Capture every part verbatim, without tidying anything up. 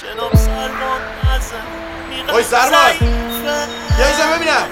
جناب سربان نزن اوی سربان یه ایجا ببینم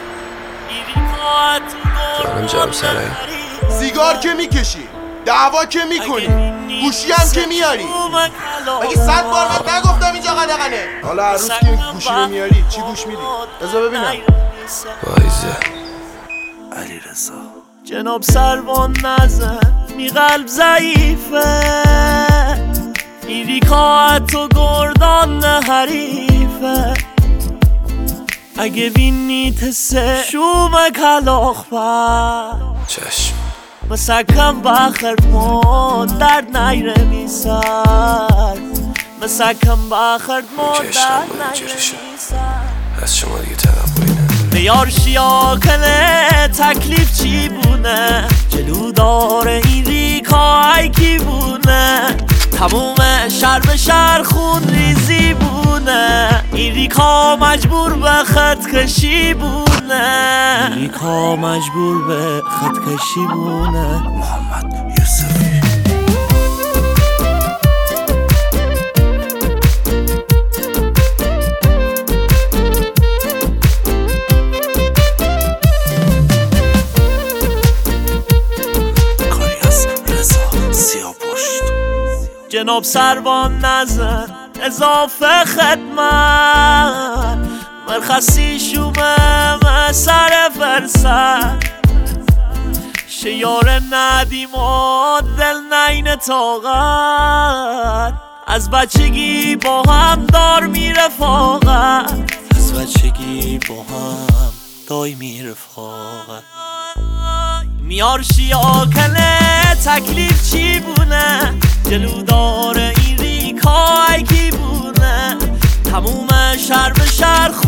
جانم جناب سرایی. سیگار که میکشی، دعوا که میکنی، گوشی هم که میاری. مگه صد بار بهت نگفتم اینجا قدغنه؟ حالا هر روز که این گوشی رو میاری چی گوش میدی؟ بذار ببینم. وایزه علی رضا جناب سربان نزن می قلب ضعیفه میری کاعت و گردان حریفه اگه بینی تسه شوم کلاخ پر چشم مسکم بخرد ما درد نیره میسر مسکم بخرد ما درد نیره میسر از شما دیگه توقعی نداره. بیار شیاکنه تکلیف چی بونه جلو داره این ریکا ای کی بونه تموم شر به شر خون ریزی بونه این ریکا مجبور به خط کشی بونه این ریکا مجبور به خط کشی بونه. محمد یوسفی جناب سربان نزن اضافه خدمت مرخصی شومه سر فرصت شیار ندیم و دل نین طاقت از بچگی با هم دار می رفاقت از بچگی با هم دای می رفاقت میار شیاکنه تکلیف چی بونه جلو داره این ریکا ای کی بونه تموم شر به شر